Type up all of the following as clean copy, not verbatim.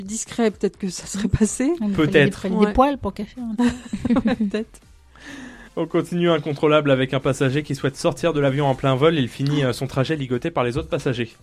discret, peut-être que ça serait passé. Peut-être. Des poils pour cacher. Peut-être. On continue incontrôlable avec un passager qui souhaite sortir de l'avion en plein vol. Il finit son trajet ligoté par les autres passagers.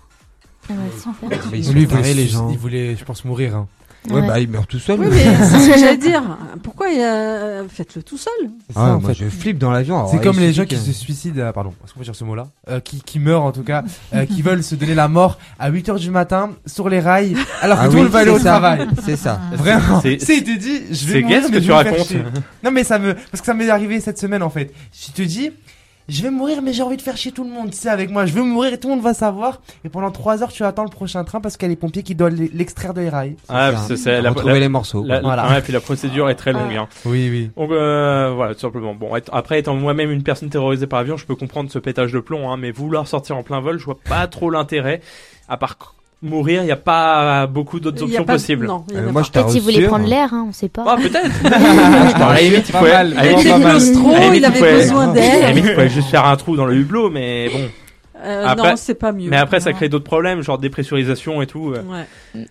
Sans faire. Mais Lui, les gens. il voulait, je pense, mourir. Hein. Ouais, bah il meurt tout seul. Oui, mais c'est ce que j'allais dire. Pourquoi faites-le tout seul? C'est ça, en moi fait. je flippe dans l'avion. Alors, C'est il comme les suffit gens qui que- se suicident, pardon, est-ce qu'on peut dire ce mot-là qui meurent en tout cas, qui veulent se donner la mort à 8h du matin sur les rails, alors que Ah tout le oui, monde va aller au c'est ça. travail. C'est ça. Vraiment. C'est- C'est, il te dit, je vais C'est mourir, gay ce mais que je tu vais me faire racontes. chier. Non mais parce que ça m'est arrivé cette semaine en fait. Je te dis, je vais mourir mais j'ai envie de faire chier tout le monde, tu sais, avec moi. Je veux mourir et tout le monde va savoir. Et pendant 3 heures, tu attends le prochain train parce qu'il y a les pompiers qui doivent l'extraire de les rails. Ah, ça. c'est Retrouver les morceaux. Voilà. Ouais, puis la procédure est très longue. Hein. Oui, oui. Donc voilà, tout simplement. Bon, après étant moi-même une personne terrorisée par avion, je peux comprendre ce pétage de plomb, hein, mais vouloir sortir en plein vol, je vois pas trop l'intérêt. À part mourir, il y a pas beaucoup d'autres Il y a options pas- possibles. Non, il y en a Moi pas. je Peut-être qu'il voulait t'assure, prendre l'air, hein, on sait pas. Ah, peut-être. À la limite, il Pas pouvait- mal, à la Il limite, était pas mal. claustro, à la limite, il avait pouvait- besoin à la d'air. limite, il pouvait juste faire un trou dans le hublot, mais bon. Après- Non, c'est pas mieux. Mais après, ça crée d'autres problèmes, genre dépressurisation et tout. Ouais.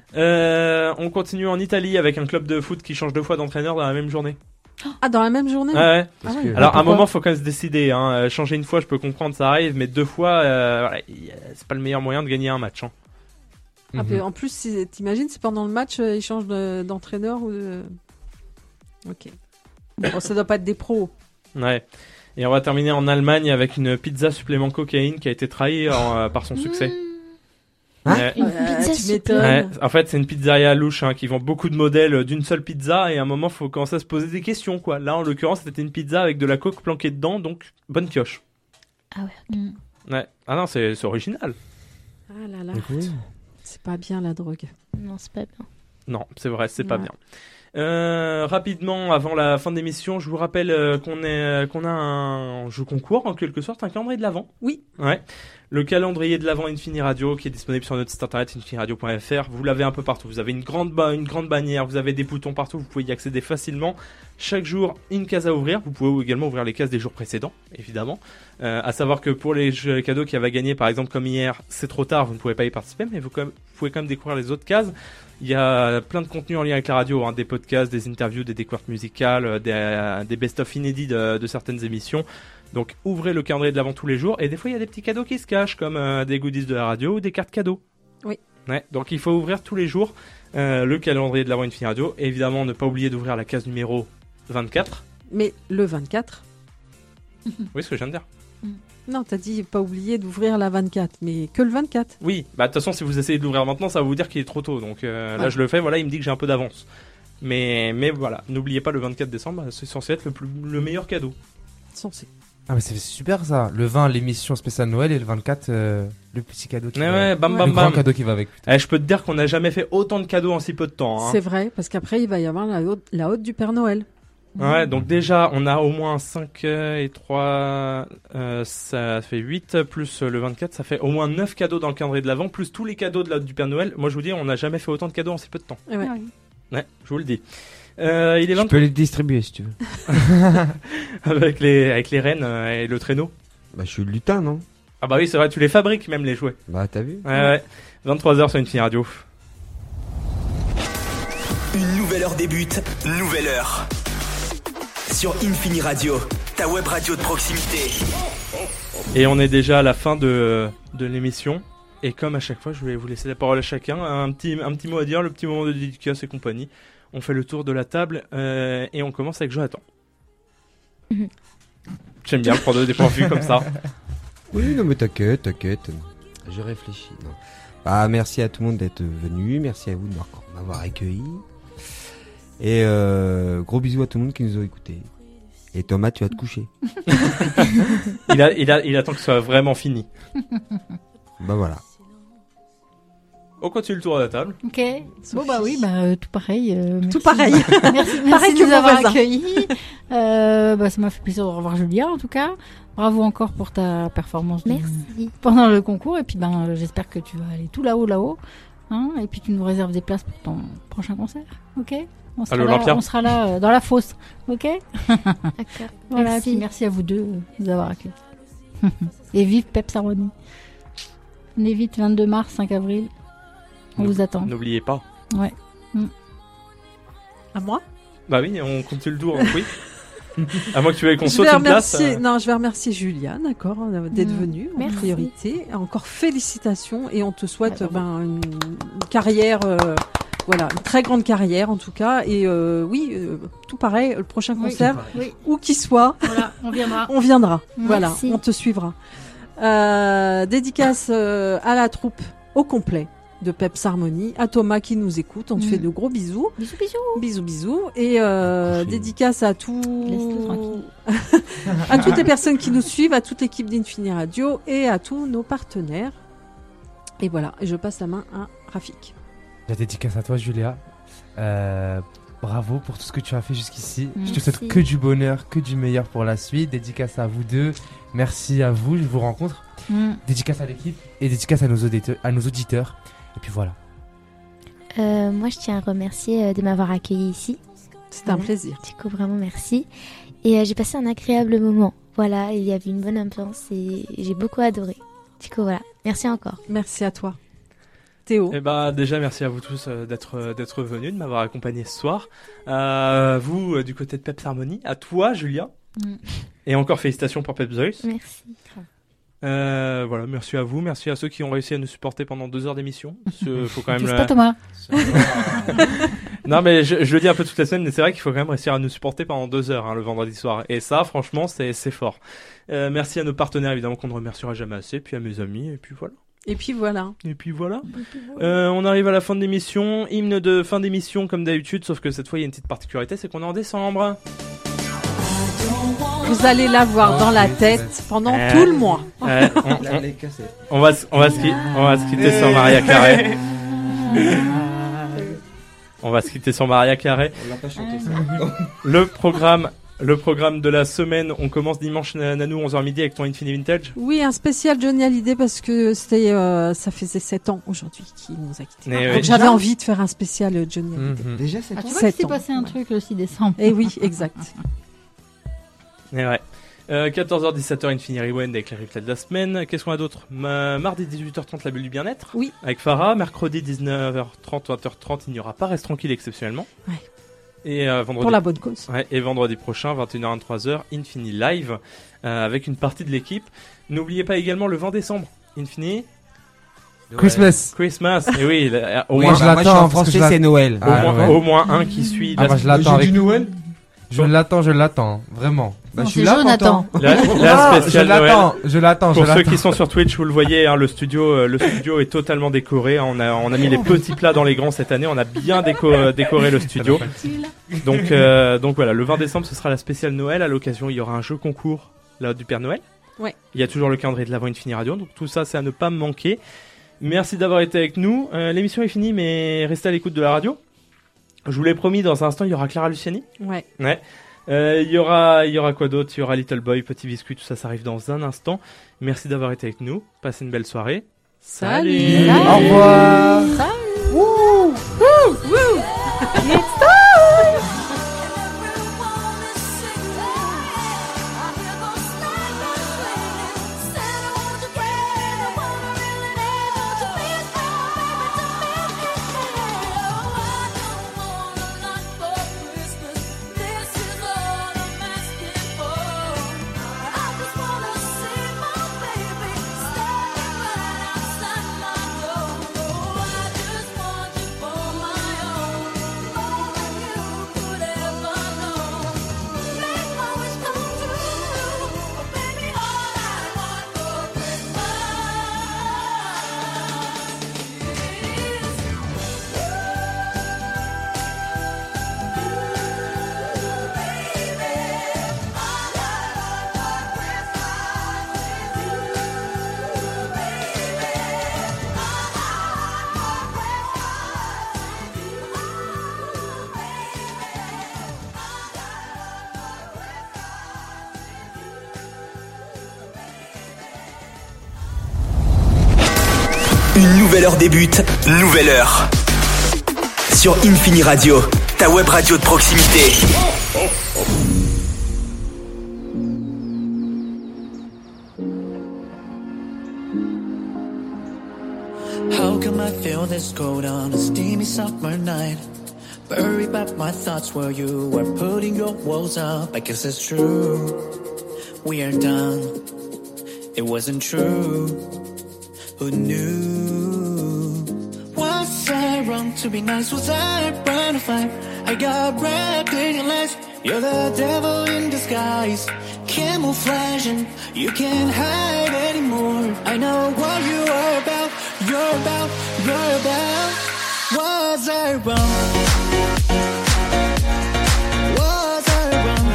On continue en Italie avec un club de foot qui change 2 fois d'entraîneur dans la même journée. Ah, dans la même journée? Ouais. Ah ouais. Alors, à un pourquoi moment, faut quand même se décider. Hein. Changer une fois, je peux comprendre, ça arrive, mais 2 fois, voilà, c'est pas le meilleur moyen de gagner un match. Hein. Ah, puis en plus, t'imagines, c'est pendant le match, ils changent d'entraîneur ou de... Ok. Bon, ça doit pas être des pros. Ouais. Et on va terminer en Allemagne avec une pizza supplément cocaïne qui a été trahie par son succès. Hein Ouais. Une pizza Tu m'étonnes. Ouais, en fait, c'est une pizzeria louche hein, qui vend beaucoup de modèles d'une seule pizza et à un moment, faut commencer à se poser des questions quoi. Là, en l'occurrence, c'était une pizza avec de la coke planquée dedans, donc bonne pioche. Ah ouais. Ouais. Ah non, c'est original. Ah là là. Oui. C'est pas bien la drogue. Non, c'est pas bien. Non, c'est vrai, c'est pas Ouais. bien. Rapidement, avant la fin de l'émission, je vous rappelle qu'on a un jeu concours en quelque sorte, un calendrier de l'Avent. Oui. Ouais. Le calendrier de l'Avent Infini Radio qui est disponible sur notre site internet infiniradio.fr. Vous l'avez un peu partout. Vous avez une grande bannière, vous avez des boutons partout, vous pouvez y accéder facilement. Chaque jour, une case à ouvrir. Vous pouvez également ouvrir les cases des jours précédents, évidemment. À savoir que pour les jeux cadeaux qui avaient gagné, par exemple comme hier, c'est trop tard, vous ne pouvez pas y participer, mais vous pouvez quand même découvrir les autres cases. Il y a plein de contenus en lien avec la radio, hein, des podcasts, des interviews, des découvertes musicales, des best-of inédits de certaines émissions. Donc ouvrez le calendrier de l'Avent tous les jours et des fois il y a des petits cadeaux qui se cachent comme des goodies de la radio ou des cartes cadeaux. Oui. Ouais, donc il faut ouvrir tous les jours le calendrier de l'Avent Infini Radio. Et évidemment ne pas oublier d'ouvrir la case numéro 24. Mais le 24. Oui, ce que je viens de dire. Non, t'as dit pas oublier d'ouvrir la 24, mais que le 24. Oui, bah de toute façon si vous essayez de l'ouvrir maintenant ça va vous dire qu'il est trop tôt. Donc là Ouais. je le fais, voilà, il me dit que j'ai un peu d'avance. Mais voilà, n'oubliez pas le 24 décembre, c'est censé être le meilleur cadeau. Censé. Ah mais c'est super ça. Le 20 l'émission spéciale Noël et le 24 le petit cadeau qui Ouais, va ouais, avec. bam Ouais. bam Le grand bam. cadeau qui va avec. putain. Je peux te dire qu'on n'a jamais fait autant de cadeaux en si peu de temps. Hein. C'est vrai, parce qu'après, il va y avoir la haute du Père Noël. Ouais, donc déjà, on a au moins 5 et 3, ça fait 8, plus le 24, ça fait au moins 9 cadeaux dans le calendrier de l'Avent, plus tous les cadeaux de du Père Noël. Moi, je vous dis, on n'a jamais fait autant de cadeaux en si peu de temps. Et ouais. Ouais, je vous le dis. Il est Tu 20 peux les distribuer si tu veux. avec les rennes et le traîneau. Bah je suis le lutin non? Ah bah oui, c'est vrai, tu les fabriques même, les jouets. Bah t'as vu? Ouais. 23h sur Infini Radio. Une nouvelle heure débute, nouvelle heure. Sur Infini Radio, ta web radio de proximité. Et on est déjà à la fin de l'émission. Et comme à chaque fois, je vais vous laisser la parole à chacun. Un petit mot à dire, le petit moment de dédicace et compagnie. On fait le tour de la table et on commence avec Jonathan. J'aime bien prendre des points de vue comme ça. Oui non mais t'inquiète. Je réfléchis. Non. Bah merci à tout le monde d'être venu. Merci à vous de m'avoir accueilli. Et gros bisous à tout le monde qui nous a écoutés. Et Thomas, tu vas te coucher. Il attend que ce soit vraiment fini. Bah voilà. On continue le tour de la table. Ok. Bon bah oui, tout pareil. Tout merci. pareil. Merci Pareil de que nous mon avoir voisin. accueillis. Ça m'a fait plaisir de revoir Julia en tout cas. Bravo encore pour ta performance pendant le concours. Et puis j'espère que tu vas aller tout là-haut. Hein, et puis tu nous réserves des places pour ton prochain concert. Ok. On sera là dans la fosse. Ok. D'accord. Voilà. Merci. Puis merci à vous deux de nous avoir accueillis. Et vive Pep Saroni. Venez vite, 22 mars, 5 avril. On vous attend. N'oubliez pas. Ouais. À moi? Bah oui, on continue le tour, oui. À moins que tu veuilles qu'on Je saute vais une place. remercier, non, je vais remercier Julia, d'accord, d'être venue en Merci. priorité. Encore félicitations et on te souhaite une carrière, voilà, une très grande carrière en tout cas. Et tout pareil, le prochain concert, Oui. où qu'il soit, Voilà, on viendra. on viendra. Merci. Voilà, on te suivra. Dédicace à la troupe au complet de Peps Harmony, à Thomas qui nous écoute, on te fait de gros bisous. Bisous, bisous. Bisous, bisous. Et dédicace à Laisse-le tranquille. à toutes les personnes qui nous suivent, à toute l'équipe d'Infini Radio et à tous nos partenaires. Et voilà, et je passe la main à Rafik. La dédicace à toi, Julia. Bravo pour tout ce que tu as fait jusqu'ici. Je te Merci. souhaite que du bonheur, que du meilleur pour la suite. Dédicace à vous deux. Merci à vous, je vous rencontre. Dédicace à l'équipe et dédicace à nos auditeurs. Et puis voilà. Moi, je tiens à remercier de m'avoir accueilli ici. C'était un plaisir. Du coup, vraiment merci. Et j'ai passé un agréable moment. Voilà, il y avait une bonne ambiance et j'ai beaucoup adoré. Du coup, voilà. Merci encore. Merci à toi. Théo. Eh ben, déjà, merci à vous tous d'être venus, de m'avoir accompagné ce soir. Vous, du côté de Peps Harmony, à toi, Julia. Et encore félicitations pour Peps Voice. Merci. Voilà, merci à vous, merci à ceux qui ont réussi à nous supporter pendant 2 heures d'émission. Faut quand même. C'est pas Thomas. Non, mais je le dis un peu toute la semaine, mais c'est vrai qu'il faut quand même réussir à nous supporter pendant 2 heures le vendredi soir. Et ça, franchement, c'est fort. Merci à nos partenaires, évidemment, qu'on ne remerciera jamais assez, puis à mes amis, et puis voilà. Et puis voilà. On arrive à la fin de l'émission. Hymne de fin d'émission, comme d'habitude, sauf que cette fois, il y a une petite particularité, c'est qu'on est en décembre. Vous allez l'avoir dans la tête pendant tout le mois. On va se quitter sur Maria Carey. On va se quitter sur Maria Carey. On l'a pas chanté ça. Le programme de la semaine, on commence dimanche, Nanou, 11h midi avec ton Infinity Vintage. Oui, un spécial Johnny Hallyday parce que c'était, ça faisait 7 ans aujourd'hui qu'il nous a quittés. Mais Donc oui. j'avais envie de faire un spécial Johnny Hallyday. Déjà, c'est Ah, tu vois 7 qu'il s'est ans. passé un truc le 6 décembre. Et oui, exact. Et ouais. 14h-17h, Infinity Rewind avec les replays de la semaine. Qu'est-ce qu'on a d'autre? Mardi 18h30, la bulle du bien-être. Oui. Avec Farah. Mercredi 19h30, 20h30, il n'y aura pas Reste Tranquille exceptionnellement. Ouais. Et vendredi. Pour la bonne cause. Ouais, et vendredi prochain, 21h-23h, Infini Live, avec une partie de l'équipe. N'oubliez pas également le 20 décembre, Infini Christmas. Et oui, au Oui, moins, je moi, l'attends, en parce que français, je l'attends. c'est Noël. au moins un qui suit Ah, moi je l'attends avec Noël. Je l'attends, vraiment. Bah, Non, je suis c'est là, Jonathan. la Ah, spéciale Noël. je l'attends. Pour ceux qui sont sur Twitch, vous le voyez, le studio est totalement décoré. On a mis les petits plats dans les grands cette année. On a bien décoré le studio. Donc voilà, le 20 décembre, ce sera la spéciale Noël. À l'occasion, il y aura un jeu concours là du Père Noël. Ouais. Il y a toujours le calendrier de l'Avent Infini Radio. Donc tout ça, c'est à ne pas manquer. Merci d'avoir été avec nous. L'émission est finie, mais restez à l'écoute de la radio. Je vous l'ai promis, dans un instant, il y aura Clara Luciani. Ouais. Il y aura quoi d'autre? Il y aura Little Boy, Petit Biscuit, tout ça, ça arrive dans un instant. Merci d'avoir été avec nous. Passez une belle soirée. Salut. Au revoir. Une nouvelle heure débute, nouvelle heure. Sur Infini Radio, ta web radio de proximité. How come I feel this this cold on a steamy summer night. Buried back my thoughts where you were putting your walls up. I guess it's true, we are done. It wasn't true, who knew? Was I wrong to be nice? Was I blind to fight? I got wrapped in your lies. You're the devil in disguise, camouflaging. You can't hide anymore. I know what you are about. You're about, you're about. Was I wrong? Was I wrong?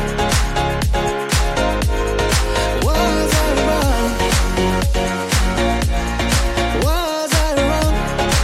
Was I wrong? Was I wrong?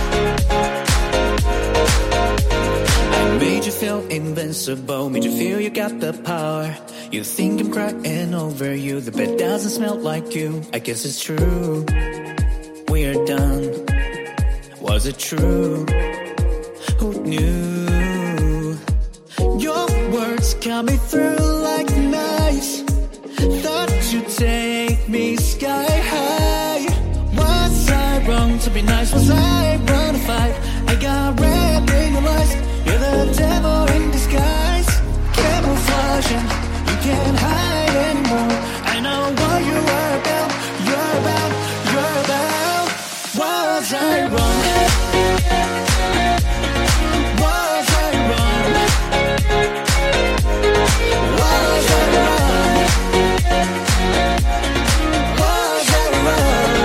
I made you feel invincible, made you feel you got the power. You think I'm crying over you, the bed doesn't smell like you. I guess it's true, we're done. Was it true? Who knew? Your words cut me through like knives. Thought you'd take me sky high. Was I wrong to be nice? Was I wrong to fight? I got wrapped in your lies. You're the devil in disguise, camouflaging. You can't hide anymore. I know what you are about. You're about, you're about. Was I wrong? Was I wrong? Was I wrong? Was I wrong?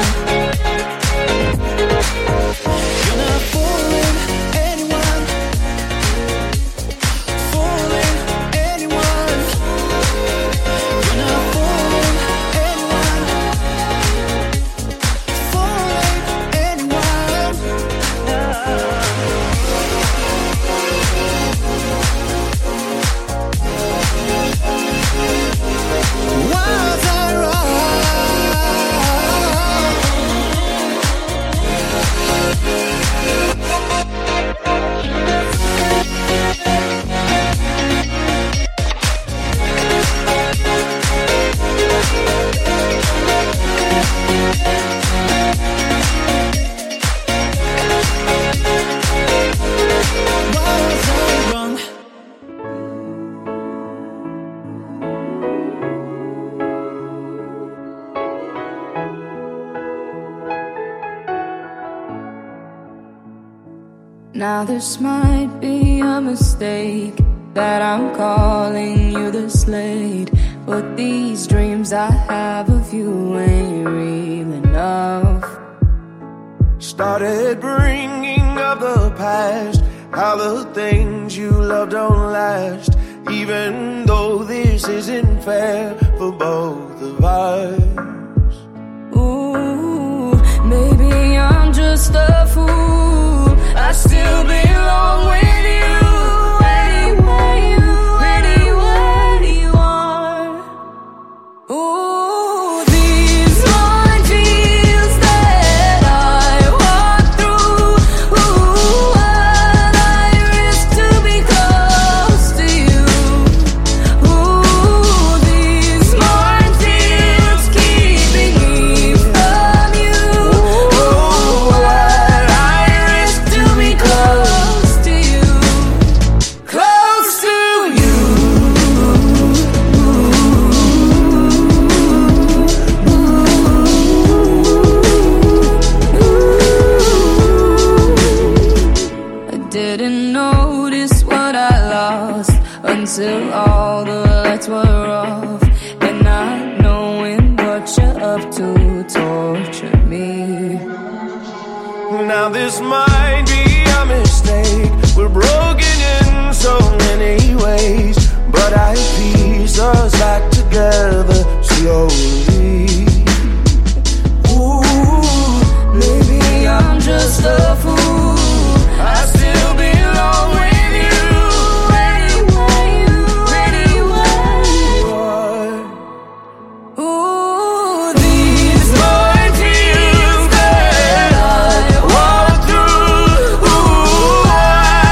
You're not fooling anyone. Fooling anyone. You're not fooling anyone. Fooling anyone. Was I wrong? Now this might be a mistake that I'm calling you this late, but these dreams I have of you ain't real enough. Started bringing up the past, how the things you love don't last, even though this isn't fair for both of us. Ooh, maybe I'm just a fool. I still belong with you. Anywhere you are. Ooh, these minefields that I walk through. Ooh, what I risk to be close to you. Ooh, these minefields keeping me from you. Ooh, what I risk to be close to you. Close to you. I didn't notice what I lost until all the lights were off, and not knowing what you're up to tortured me. Now this might be a mistake, we're broken in so many ways, but I piece us back together slowly. Ooh, maybe I'm just a fool. I still belong with you. Anywhere you are. Ooh, these minefields that I walk through. Ooh, what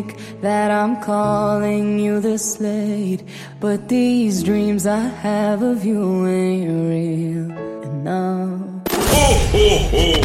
mistake that I'm calling you this late, but these dreams I have of you ain't real enough. Oh, oh, oh.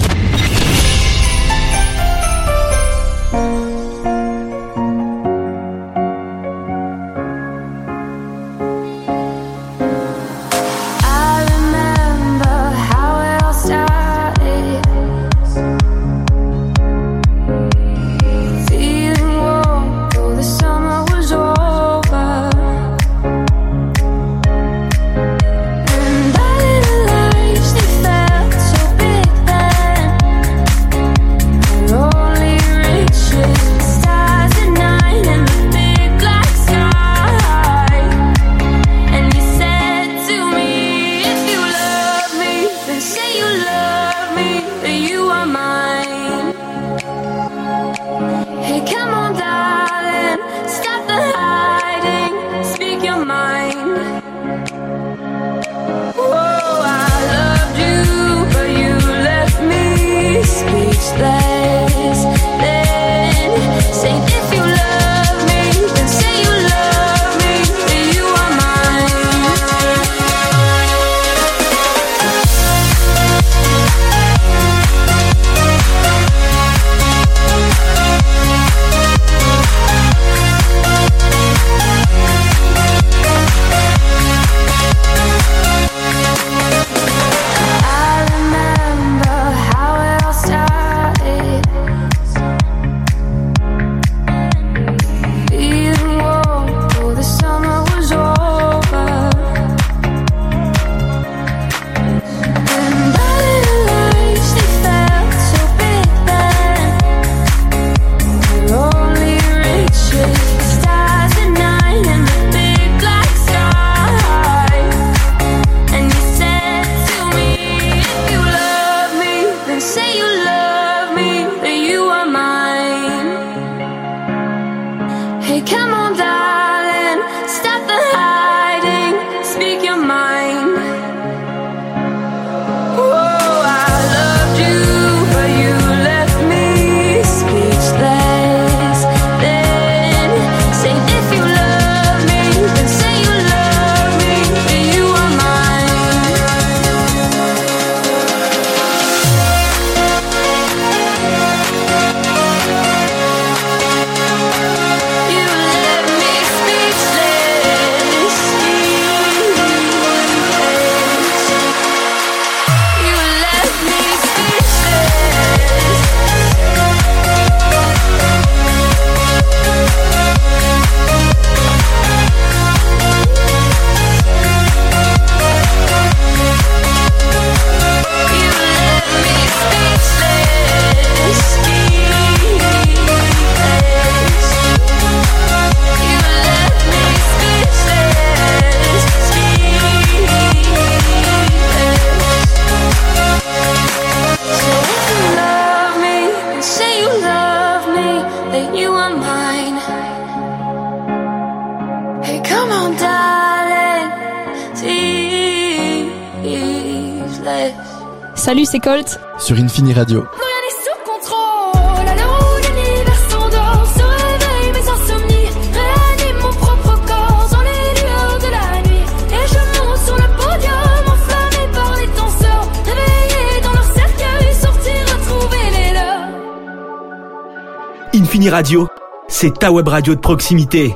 Salut, c'est Colt. Sur Infini Radio. Infini Radio, c'est ta web radio de proximité.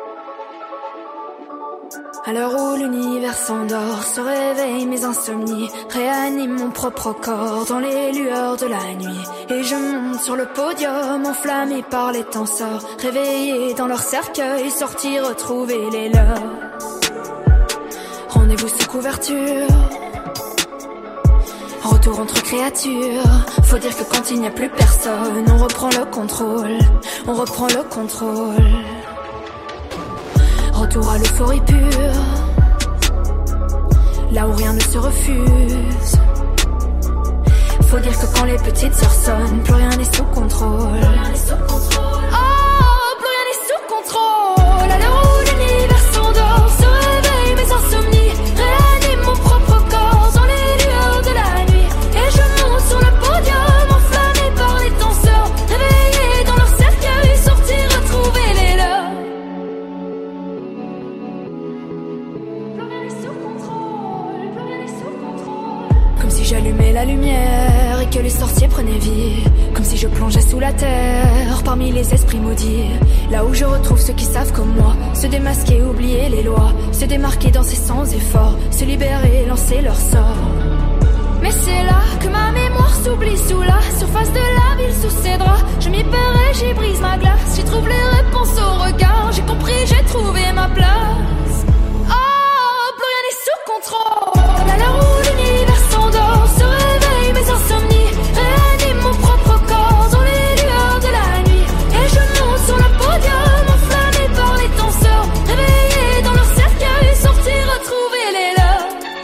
À l'heure où l'univers s'endort, se réveillent mes insomnies, réanime mon propre corps dans les lueurs de la nuit. Et je monte sur le podium, enflammé par les tenseurs, réveillés dans leur cercueil, sortir retrouver les leurs. Rendez-vous sous couverture, retour entre créatures. Faut dire que quand il n'y a plus personne, on reprend le contrôle, on reprend le contrôle. Retour à l'euphorie pure, là où rien ne se refuse. Faut dire que quand les petites sœurs sonnent, plus rien n'est sous contrôle. Oh, plus rien n'est sous contrôle. À l'heure où l'univers s'endort, se réveillent mes insomnies, réanime mon propre corps dans les lueurs de la nuit. Et je monte sur le podium, enflammé par les danseurs, réveillés dans leur cercueil, sortir retrouver les sorciers prenaient vie, comme si je plongeais sous la terre, parmi les esprits maudits. Là où je retrouve ceux qui savent comme moi, se démasquer, oublier les lois, se démarquer, danser sans effort, se libérer, lancer leur sort. Mais c'est là que ma mémoire s'oublie sous la surface de la ville, sous ses draps. Je m'y perds et j'y brise ma glace, j'y trouve les réponses au regard. J'ai compris, j'ai trouvé ma place. Oh, plus rien n'est sous contrôle. À l'heure où l'univers s'endort, se réveillent mes insomnies, réanime mon propre corps dans les lueurs de la nuit. Et je monte sur le podium, enflammé par les danseurs, réveillés dans leur cercueil, sortir, retrouver les leurs.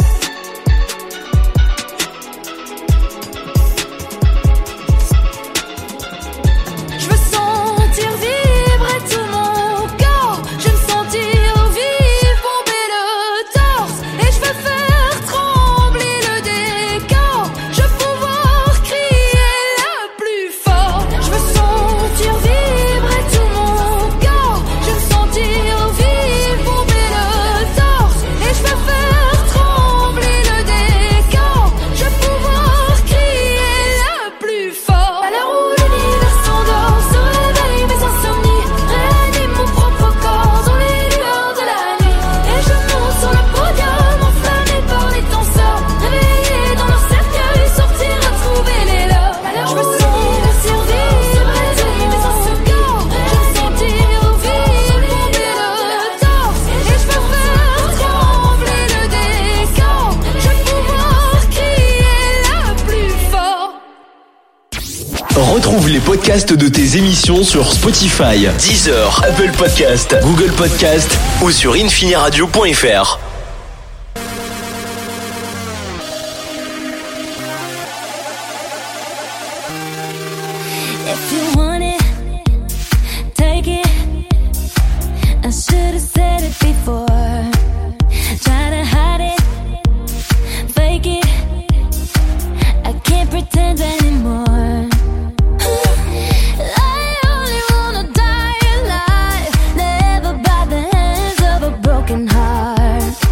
Je veux sentir vibrer tout mon corps, je veux me sentir vivre, bomber le torse. Et je veux faire trembler le décor, je veux pouvoir crier le plus fort. Je veux sentir vibrer tout mon corps, je veux me sentir vivre, bomber le torse. Et je veux faire trembler le décor, je veux pouvoir crier le plus fort. À l'heure où l'univers s'endort, se réveillent mes insomnies, réanime mon propre corps dans les lueurs de la nuit. Et je monte sur le podium, enflammé par les danseurs, réveillés dans leur cercueil, sortir, retrouver les leurs. Je veux sentir vivre, réveiller mes insomnies, je veux sentir vivre, bomber le torse. Et je veux faire trembler le décor, je veux pouvoir crier le plus fort. Retrouve les podcasts de tes émissions sur Spotify, Deezer, Apple Podcast, Google Podcast ou sur infiniradio.fr. If you want it, take it. I should have said it before. Try to hide it, fake it. I can't pretend anymore. I only wanna die alive, never by the hands of a broken heart.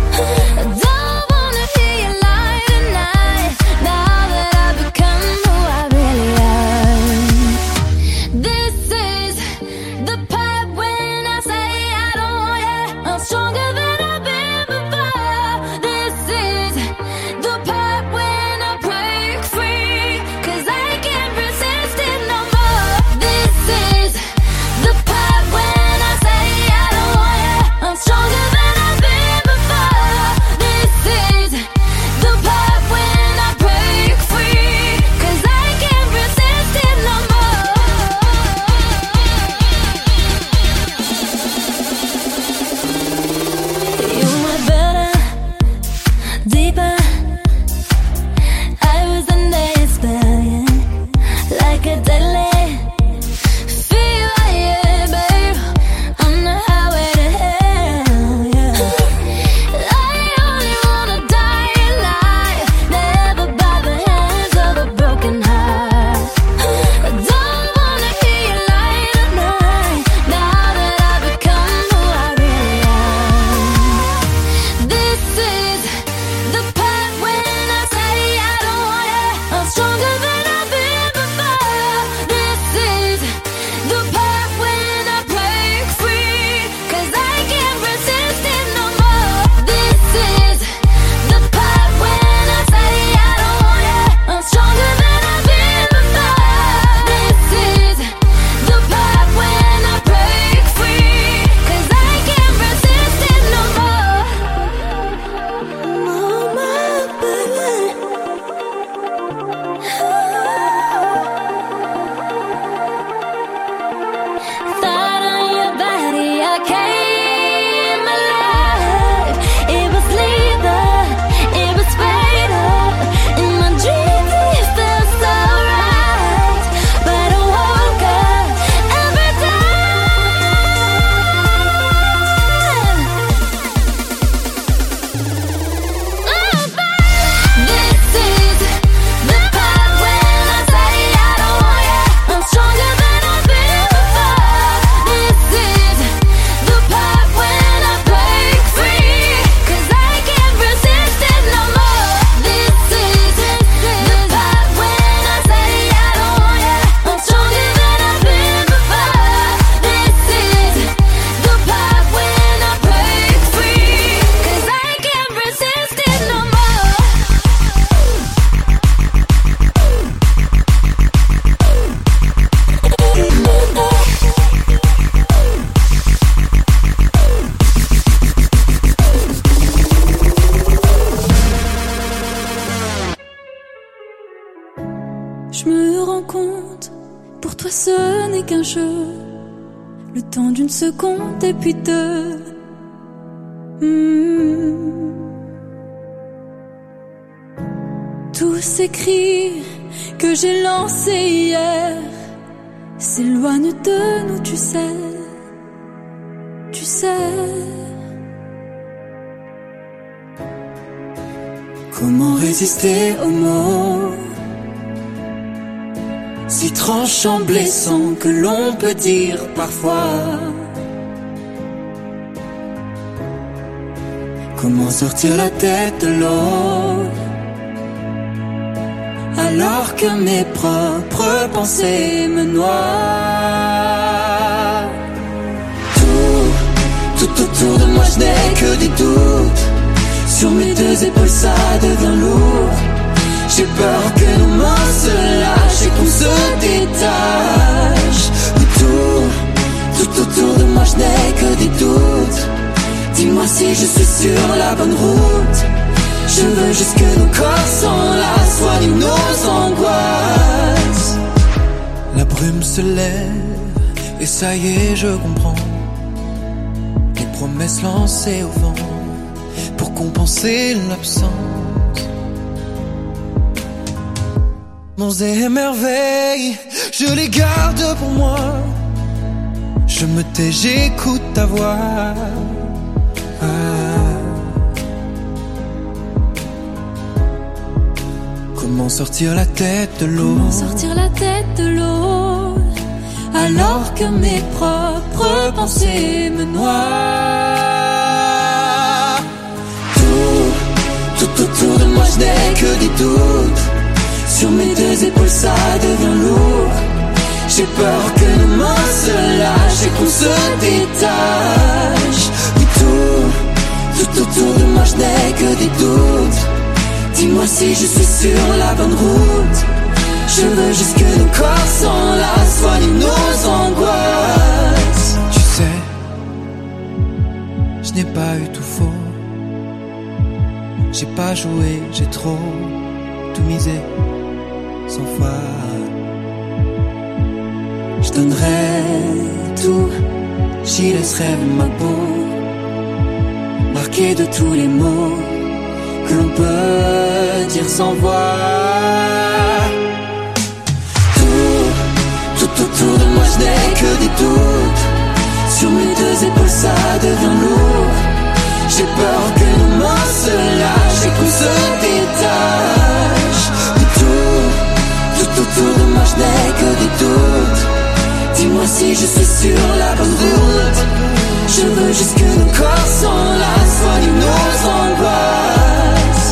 compte, pour toi ce n'est qu'un jeu. Le temps d'une seconde et puis deux. Tous ces cris que j'ai lancés hier s'éloignent de nous, tu sais. Tu sais. Comment résister aux mots si tranchants, blessants que l'on peut dire parfois? Comment sortir la tête de l'eau alors que mes propres pensées me noient? Tout autour de moi je n'ai que des doutes. Sur mes deux épaules ça devient lourd. J'ai peur que nos mains se lâchent et qu'on se détache. Mais tout autour de moi je n'ai que des doutes. Dis-moi si je suis sur la bonne route. Je veux juste que nos corps s'enlacent, soignent nos angoisses. La brume se lève et ça y est je comprends. Les promesses lancées au vent pour compenser l'absence. Monts et merveilles, je les garde pour moi. Je me tais, j'écoute ta voix. Comment sortir la tête de l'eau? Comment sortir la tête de l'eau alors que mes propres pensées me noient? Tout autour de moi je n'ai que des doutes. Sur mes deux épaules ça devient lourd. J'ai peur que nos mains se lâchent et qu'on se détache. Mais tout autour de moi je n'ai que des doutes. Dis-moi si je suis sur la bonne route. Je veux juste que nos corps s'enlacent, soignent nos angoisses. Tu sais, je n'ai pas eu tout faux. J'ai pas joué, j'ai trop tout misé, sans foi. Je donnerai tout, j'y laisserai ma peau, marquée de tous les mots que l'on peut dire sans voix. Tout autour de moi je n'ai que des doutes. Sur mes deux épaules ça devient lourd. J'ai peur que nos mains se lâchent et qu'on se détache. Mais tout autour de moi je n'ai que des doutes. Dis-moi si je suis sur la bonne route. Je veux juste que nos corps s'enlacent, soignent nos angoisses.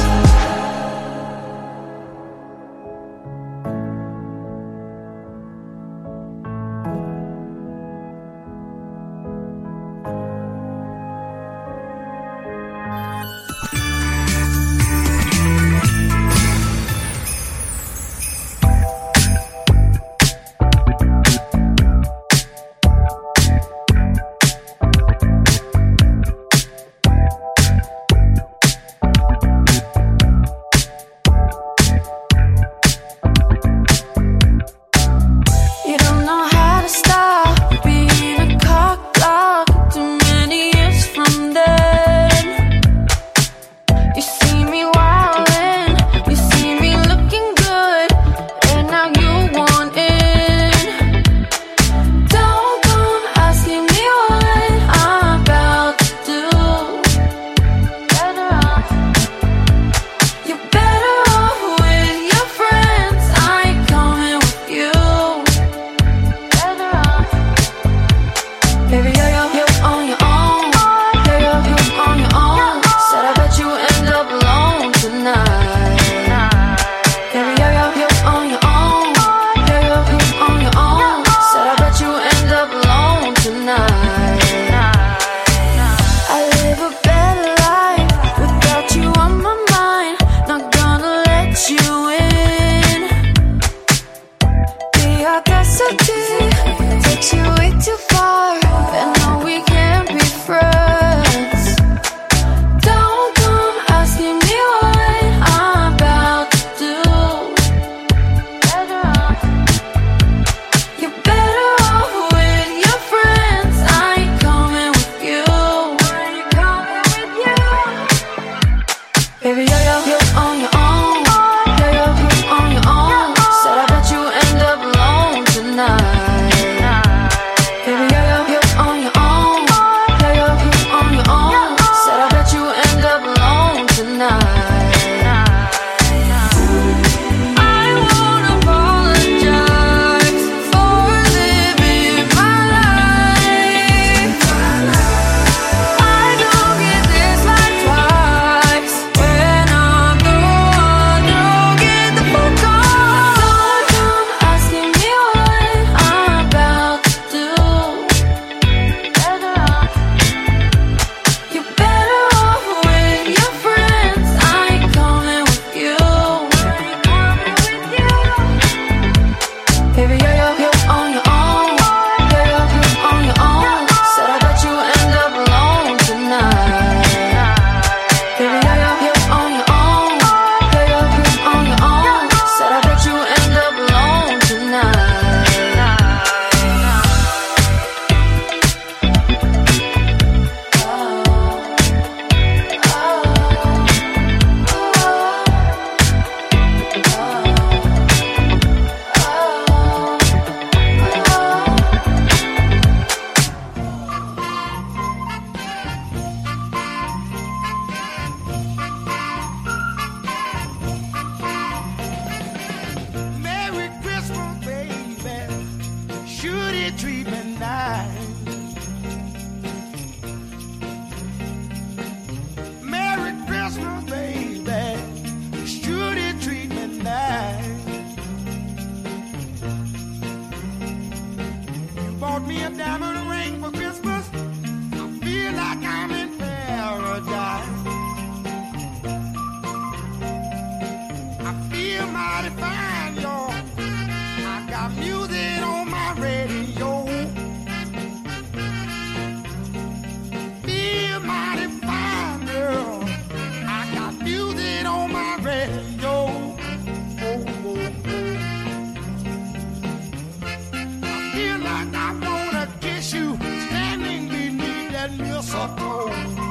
and mistletoe.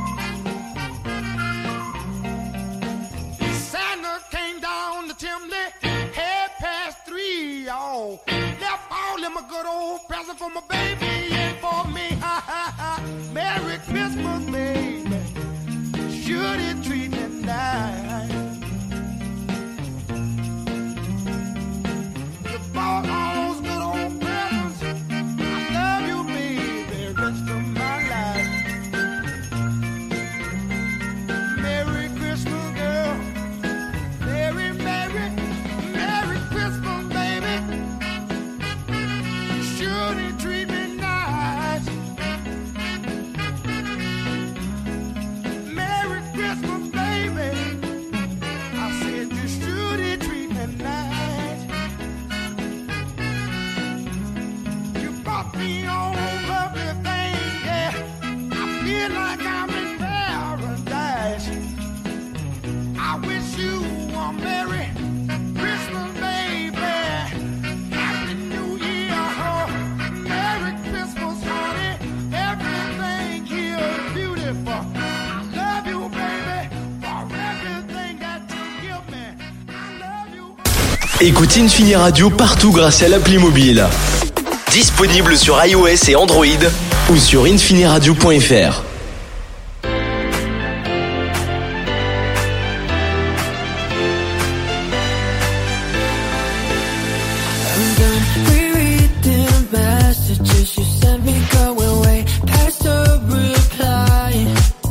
Santa came down the chimney, 3:30, y'all. Left all them a good old present for my baby and for me. Ha ha ha. Merry Christmas, baby. Should it treat me nice? You bought all those good old presents. I love you, baby, rest of my life. Merry Christmas, girl. Merry, Merry, Merry Christmas, baby. Should it treat me nice? Merry Christmas, baby. I said you should it treat me nice. You brought me on everything, yeah. I feel like I'm in paradise. I wish you a Merry Christmas, baby. Happy New Year, oh. Merry Christmas, honey. Everything here is beautiful. I love you, baby, for everything that you give me. I love you. Écoute Infini Radio partout grâce à l'appli mobile. Disponible sur iOS et Android ou sur infiniradio.fr. I'm done rereading messages you sent me, going way past the reply.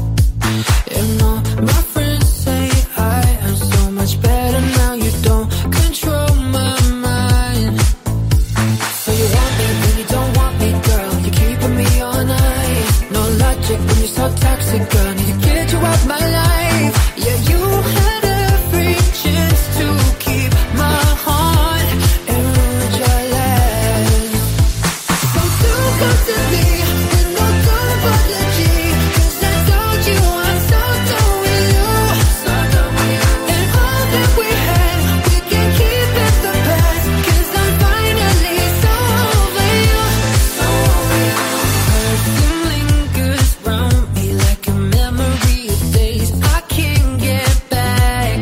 And all my friends say I am so much better now. You don't control my mind. So you want me when you don't want me, girl. You're keeping me all night. No logic when you're so toxic, girl. Need to get you out my life. Yeah, you had every chance to keep my heart and ruin your life. So don't come to me with no apology, 'cause I told you I'm so done with you. So done with you. And all that we had, we can keep in the past, 'cause I'm finally so over you. So over you. Perfume lingers round me like a memory of days I can't get back.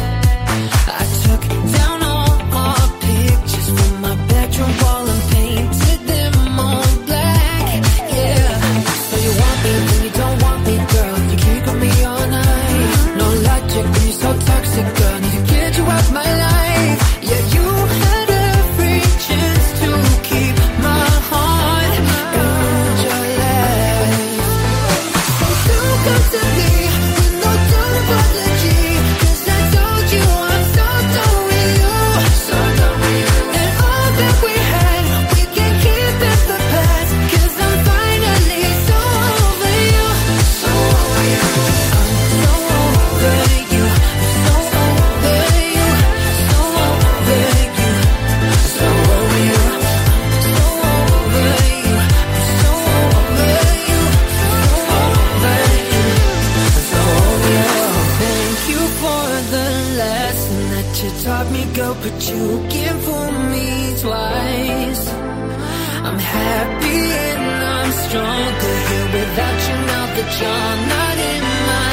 I took down all our pictures from my bedroom wall and painted them all black. Yeah. So you want me when you don't want me, girl. You're keeping me all night. No logic when you're so toxic, girl. Need to get you out my life. Yeah, you had every chance to keep my heart and ruin your life. So don't come to me with no apology, 'cause I told you I'm so done with you. So done with you. And all that we had, we can keep in the past, 'cause I'm finally so over you. So over you. I'm so over you. So over you. So over you. So over you. So over you. So over you. So over you. So over you. Thank you for the lesson that you taught me, girl, but you can't fool me twice. I'm happy and I'm stronger here without you now that you're not in my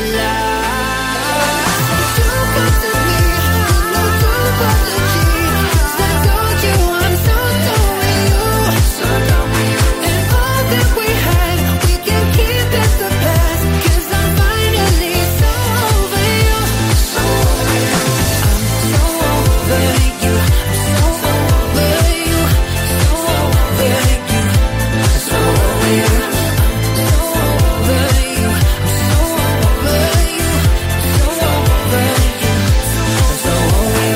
life. Don't come to me with no apology, 'cause I told you I'm so done with you. So done with you. And all that we had, we can keep in the past, 'cause I'm finally so over you. So over you. I'm so over you. I'm so over you. So over you. So over you. I'm so over you. I'm so over you. So over you. So over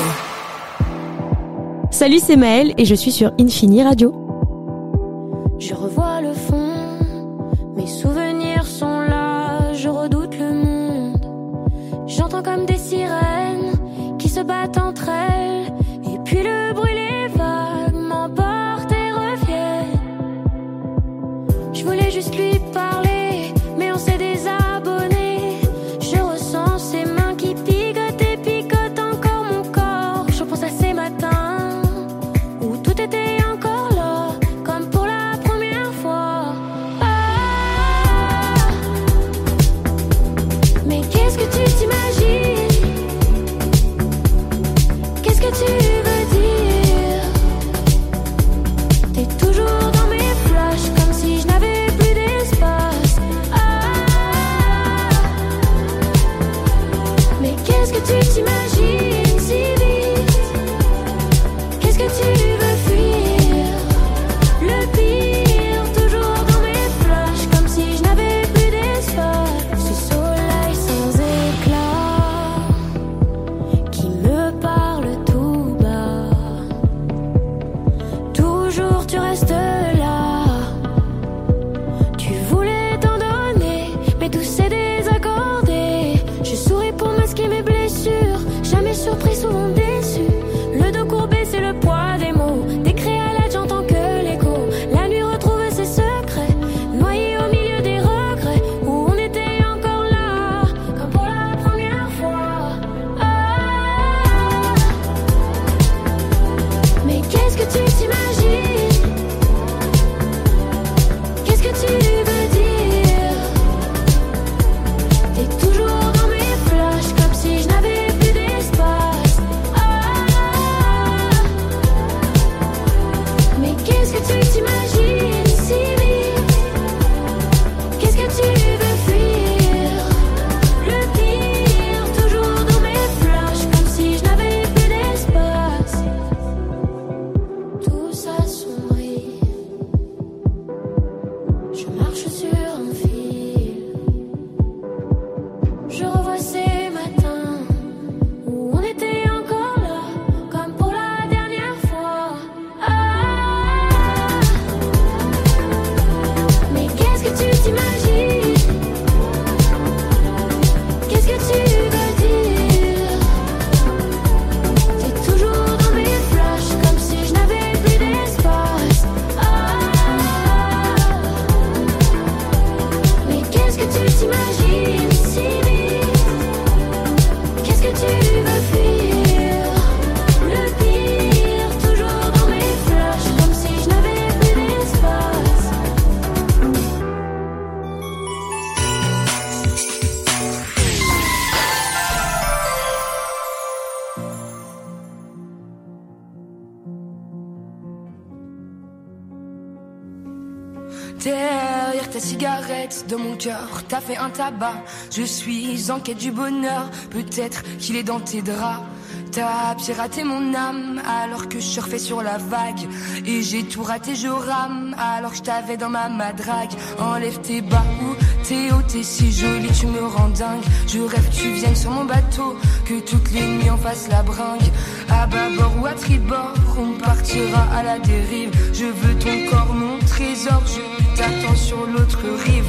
you. Salut, c'est Maëlle et je suis sur Infini Radio. Je revois le fond, mes souvenirs sont là, je redoute le monde. J'entends comme des sirènes qui se battent entre elles, et puis le bruit, les vagues m'emportent et reviennent. Je voulais juste lui parler, mais on s'est désabonné. Je ressens ses mains qui picotent et picotent encore mon corps. Je pense à ces matins où tout était encore là, comme pour la première fois. Ah, ta cigarette dans mon cœur, t'as fait un tabac. Je suis en quête du bonheur, peut-être qu'il est dans tes draps. T'as piraté mon âme alors que je surfais sur la vague. Et j'ai tout raté, je rame alors que je t'avais dans ma madrague. Enlève tes bas ou t'es haut, t'es si jolie, tu me rends dingue. Je rêve que tu viennes sur mon bateau, que toutes les nuits on fasse la bringue. À bâbord ou à tribord, on partira à la dérive. Je veux ton corps, mon trésor, je t'attends sur l'autre rive.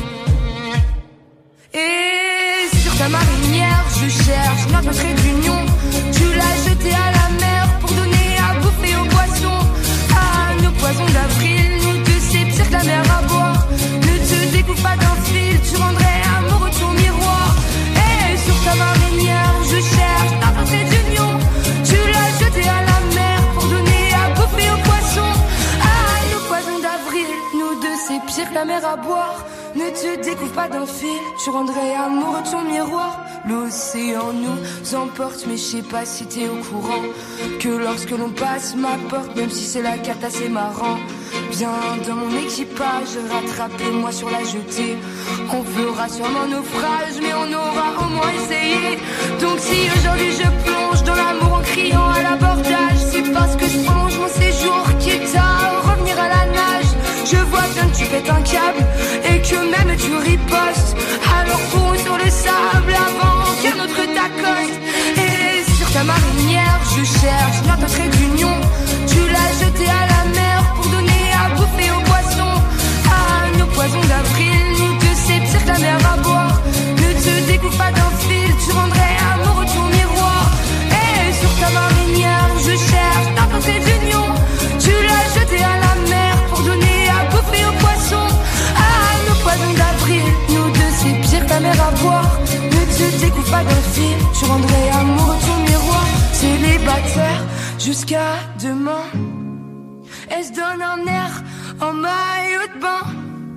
Et sur ta marinière, je cherche notre trait d'union. Tu l'as jeté à la mer pour donner à bouffer aux poissons. À nos poisons d'avril, nous deux c'est pire que la mer à boire. Ne te découpe pas d'un fil, tu rendrais amoureux ton miroir. Et sur ta marinière, je cherche notre trait d'union. Tu l'as jeté à la mer pour donner à bouffer aux poissons. À nos poisons d'avril, nous deux c'est pire que la mer à boire. Ne te découvre pas d'un fil, tu rendrais amoureux ton miroir. L'océan nous emporte, mais je sais pas si t'es au courant que lorsque l'on passe ma porte, même si c'est la cata, c'est marrant. Viens dans mon équipage, rattrapez-moi sur la jetée. On fera sûrement naufrage, mais on aura au moins essayé. Donc si aujourd'hui je plonge dans l'amour en criant à l'abordage, c'est parce que je prolonge mon séjour, quitte à revenir à la nage. Je vois bien que tu pètes un câble et que même tu ripostes. Alors cours sur le sable avant qu'un autre t'accoste. Et sur ta marinière, je cherche notre trait d'union. Tu l'as jeté à la mer pour donner à bouffer aux poissons. À nos poisons d'avril, nous deux c'est pire que la mer à boire. Ne te découpe pas d'un fil, tu rendrais amoureux ton miroir. Et sur ta marinière, je cherche notre trait d'union. Tu l'as jeté à la mer pour donner à bouffer aux poissons. À nos poisons d'avril, nous deux c'est pire que la mer à boire. Ne te découpe pas d'un fil, tu rendrais amoureux ton miroir. Célibataire jusqu'à demain, elle se donne un air en maillot de bain.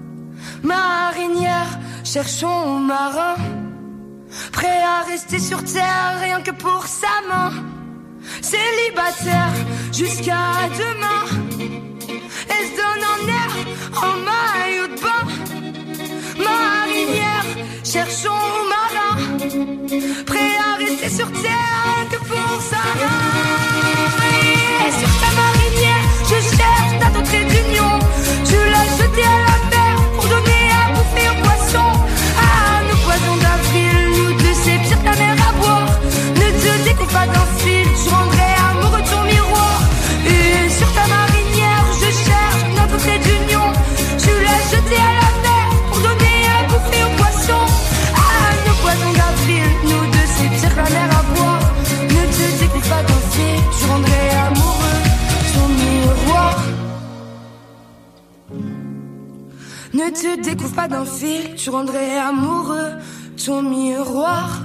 Marinière, cherchons marin, prêt à rester sur terre rien que pour sa main. Célibataire jusqu'à demain, elle se donne un air en maillot de bain. Marinière, cherchons marin, prêt à rester sur terre que pour sa main. Et sur ta marinière, je cherche ta trait d'union. Tu l'as jeté à la mer pour donner à bouffer aux poissons. À nos poisons d'avril, nous deux c'est pire que la mer à boire. Ne te découpe pas d'un fil, tu rendrais amoureux ton miroir. Et sur ta marinière, je cherche notre trait d'union. Tu l'as jeté à la mer pour donner à bouffer aux poissons. À nos poisons d'avril, nous deux c'est pire que la mer à boire. Ne te découpe pas d'un fil, tu rendrais amoureux ton miroir. Ne te découvre pas d'un fil, tu rendrais amoureux ton miroir.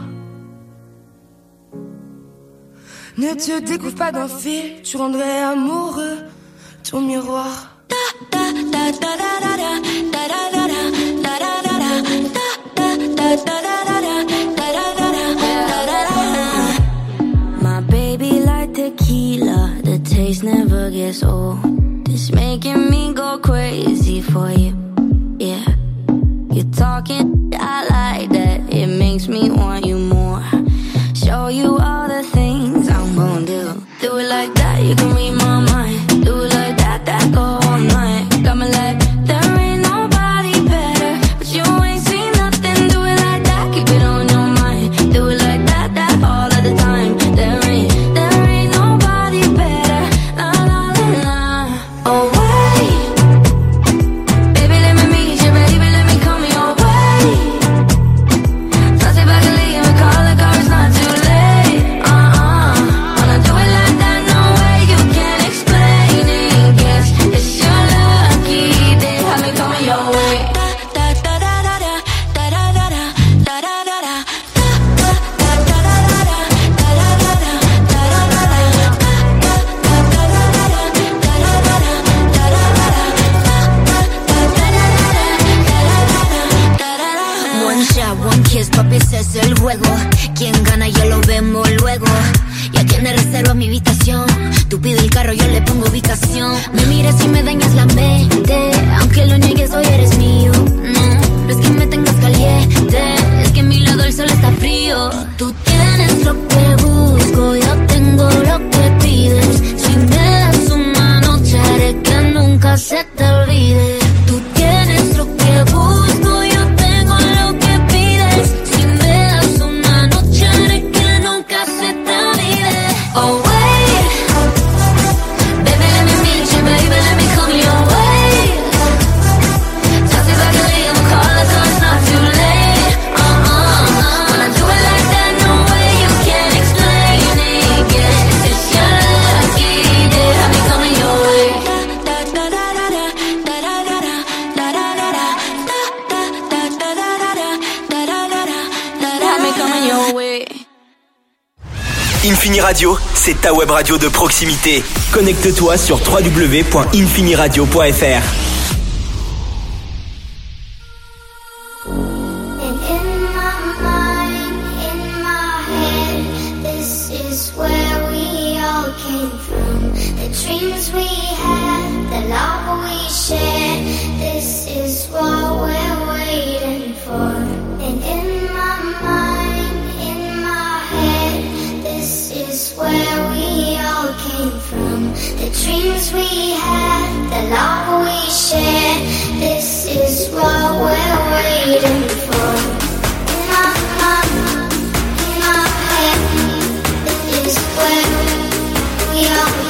Ne te découvre pas d'un fil, tu rendrais amoureux ton miroir. My baby like tequila, the taste never gets old. It's making me go crazy for you, yeah. You're talking, I like that, it makes me want you more. Show you all the things I'm gon' do. Do it like that, you can read my mind. Do it like that, that go all night. Got me like, there ain't nobody better, but you ain't seen nothing. Do it like that, keep it on your mind. Do it like that, that all of the time. There ain't nobody better. La la la la. Oh wait, baby let me meet you, baby let me come your way. Don't sit back and leave me, call the car, it's not too late. Wanna do it like that, no way you can explain it. Guess it's your lucky day, have me coming your way. Da da da da da da da da da da da da One shot, one kiss, papi, ese es el juego. Quien gana ya lo vemos luego. Ya tiene reserva mi habitación. Tú pides el carro, yo le pongo ubicación. Me miras y me dañas la mente. Aunque lo niegues, hoy eres mío. No. your way. Infini Radio, c'est ta web radio de proximité. Connecte-toi sur www.infiniradio.fr. Dreams we had, the love we shared, this is what we're waiting for. And in my mind, in my head, this is where we all came from. The dreams we had, the love we shared, this is what we're waiting for. In my mind, in my head, this is where we all came from.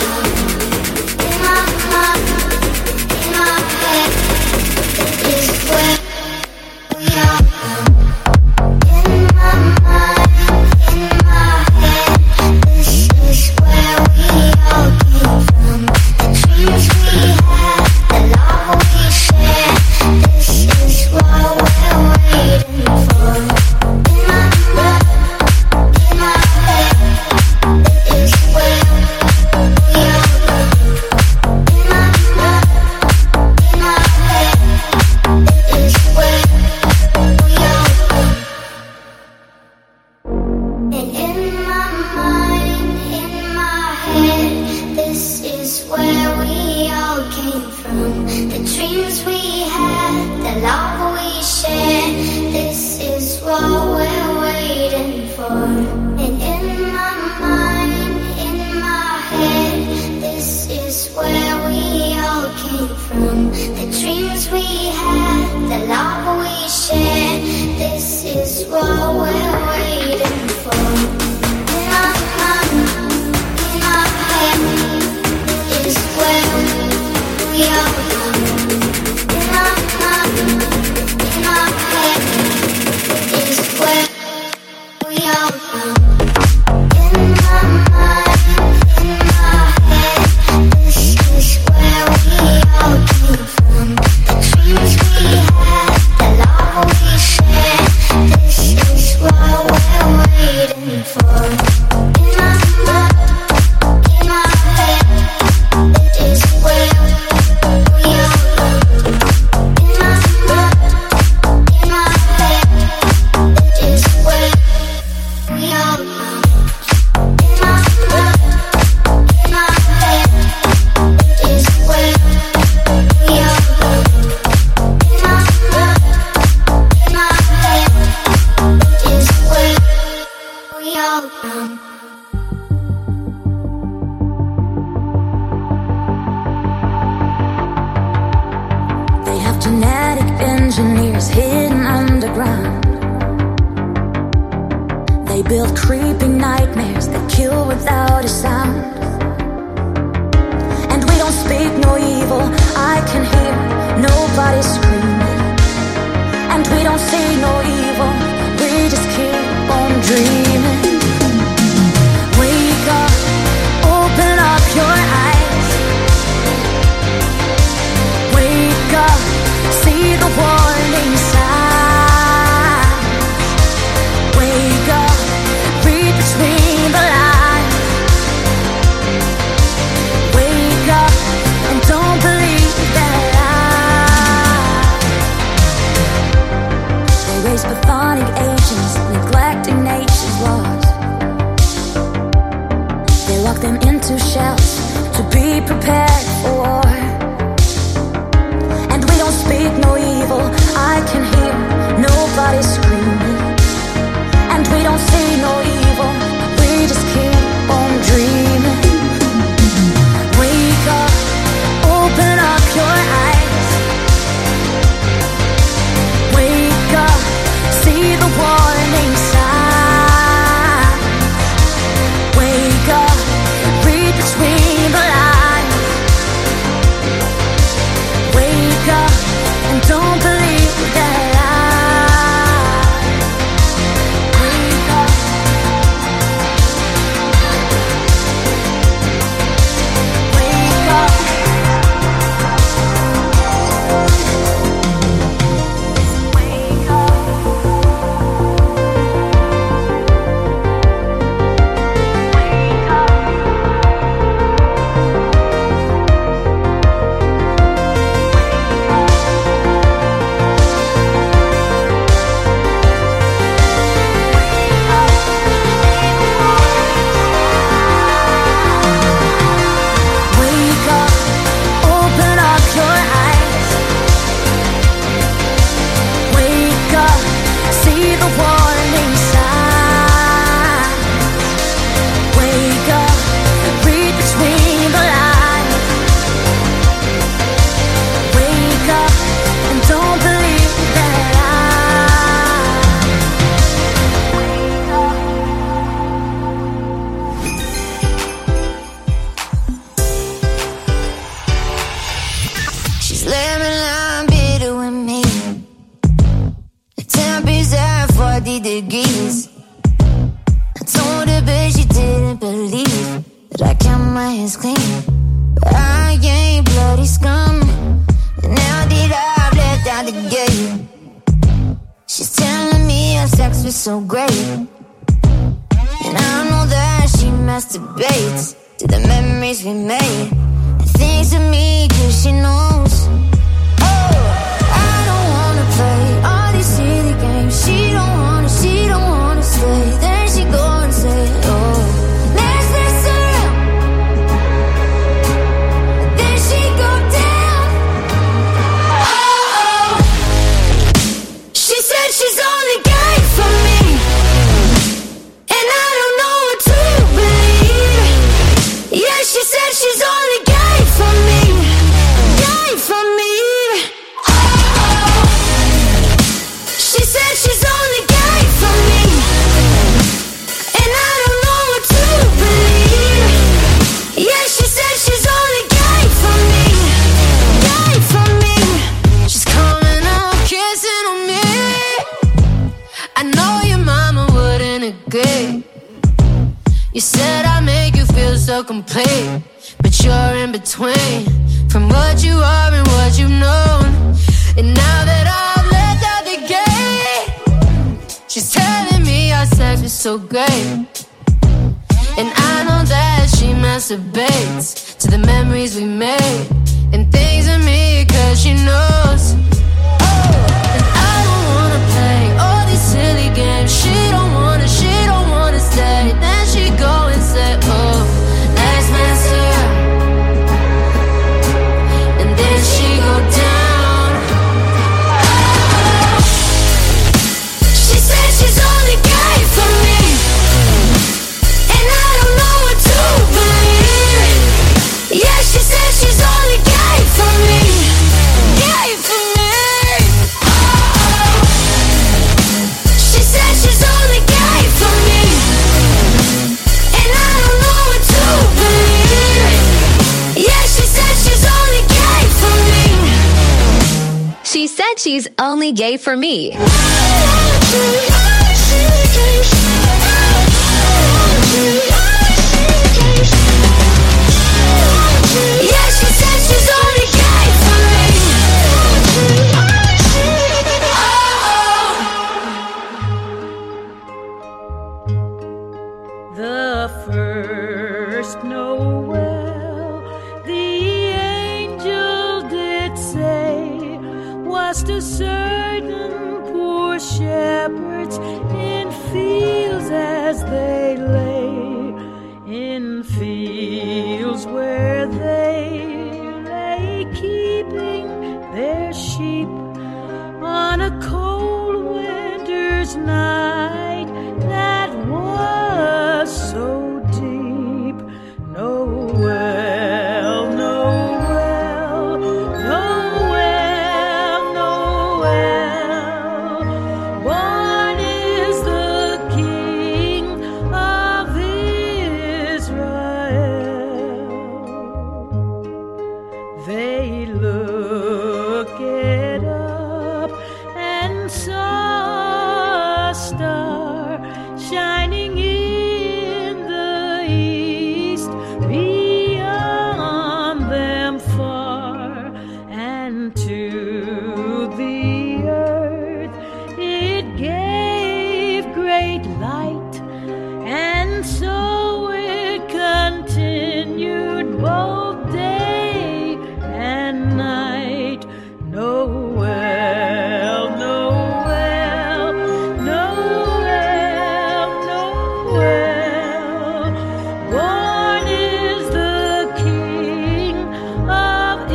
See the warning sign. 40 degrees. I told her, but she didn't believe that I kept my hands clean. But I ain't bloody scum. And now that I've left out the gate, she's telling me our sex was so great. And I know that she masturbates to the memories we made, and thinks of me cause she knows. Oh, I don't wanna play all these silly games. She don't wanna stay. Then she go and say, oh, let's listen. Then she go down. Oh, she said she's only gay for me, and I don't know what to believe. Yeah, she said she's only gay for me, gay for me. Oh, she said she's only gay for me, and I don't know what to believe. Yeah, she said she's only gay for me, gay for me. She's coming out kissing on me. I know your mama wouldn't agree. You said I make you feel so complete, but you're in between from what you are and what you've known. And now that I've let out the gate, she's telling me our sex is so great. And I know that she masturbates to the memories we made, and thinks of me cause she knows. And I don't wanna play all these silly games. She don't wanna stay. Then she go and say, oh, let's mess up. And then she go down. Oh, she said she's only gay for me, and I don't know what to believe. Yeah, she said she's only gay for me, gay for me. Oh, she said she's only gay for me, and I don't know what to believe. Yeah, she said she's only gay for me. She said she's only gay for me. Yeah, she said she's only gay for me. The first Noel, the angel did say, was to certain poor shepherds in fields as they lay, in fields where they lay keeping their sheep on a cold winter's night that was so deep. Noel, Noel, Noel, Noel, born is the King of Israel. They looked up and saw a star shining in the east beyond them far, and to the earth it gave great light, and so it continued both day and night. Noel, Noel, Noel, Noel, born is the King of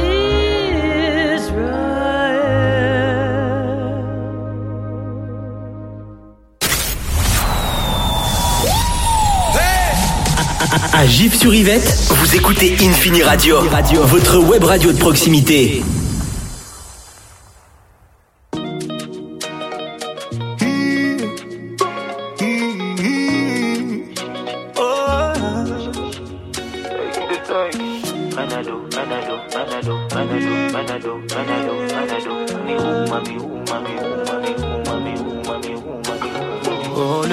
Israel. À Gif-sur-Yvette, vous écoutez Infini Radio, votre web radio de proximité.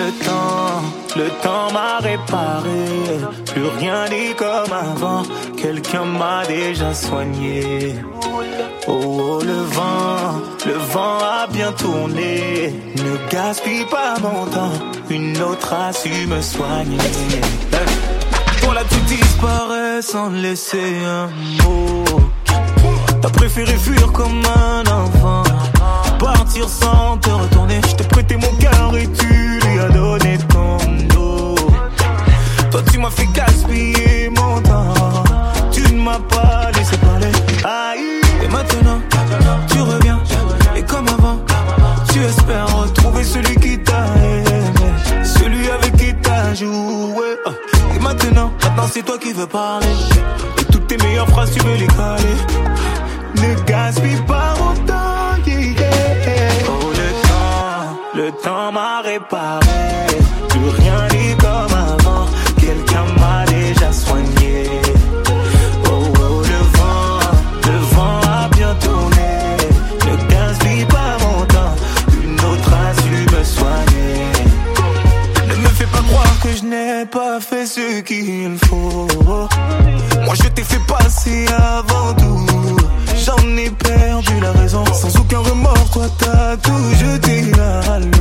le temps m'a réparé. Plus rien n'est comme avant, quelqu'un m'a déjà soigné. Oh, le vent a bien tourné. Ne gaspille pas mon temps, une autre a su me soigner. Voilà, tu disparais sans laisser un mot. T'as préféré fuir comme un enfant, partir sans te retourner. Je t'ai prêté mon cœur et tu lui as donné ton dos. Toi tu m'as fait gaspiller mon temps, tu ne m'as pas laissé parler. Aïe. Et maintenant tu reviens, et comme avant tu espères retrouver celui qui t'a aimé, celui avec qui t'as joué. Et maintenant c'est toi qui veux parler, et toutes tes meilleures phrases tu veux les caler. Ne gaspille pas mon temps, yeah. Oh, le temps m'a réparé. Plus rien n'est comme avant, quelqu'un m'a déjà soigné. Oh, le vent a bien tourné. Ne gaspille pas mon temps, une autre a su me soigner. Ne me fais pas croire que je n'ai pas fait ce qu'il faut. Moi je t'ai fait passer avant tout, j'en ai perdu la raison. Sans aucun remords, toi t'as tout jeté à l'eau.